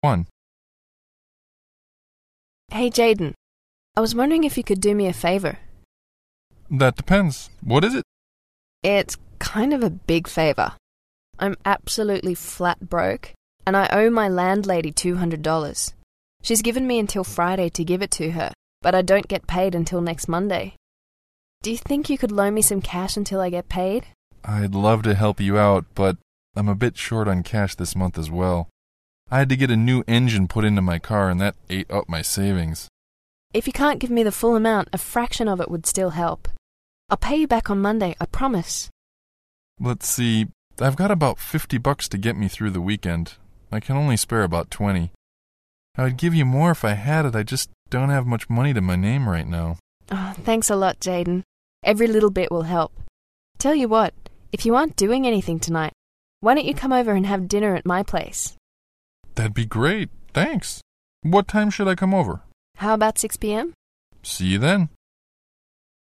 1. Hey, Jaden. I was wondering if you could do me a favor. That depends. What is it? It's kind of a big favor. I'm absolutely flat broke, and I owe my landlady $200. She's given me until Friday to give it to her, but I don't get paid until next Monday. Do you think you could loan me some cash until I get paid? I'd love to help you out, but I'm a bit short on cash this month as well. I had to get a new engine put into my car, and that ate up my savings. If you can't give me the full amount, a fraction of it would still help. I'll pay you back on Monday, I promise. Let's see. I've got about $50 to get me through the weekend. I can only spare about 20. I would give you more if I had it. I just don't have much money to my name right now. Oh, thanks a lot, Jaden. Every little bit will help. Tell you what, if you aren't doing anything tonight, why don't you come over and have dinner at my place? That'd be great. Thanks. What time should I come over? How about 6 p.m.? See you then.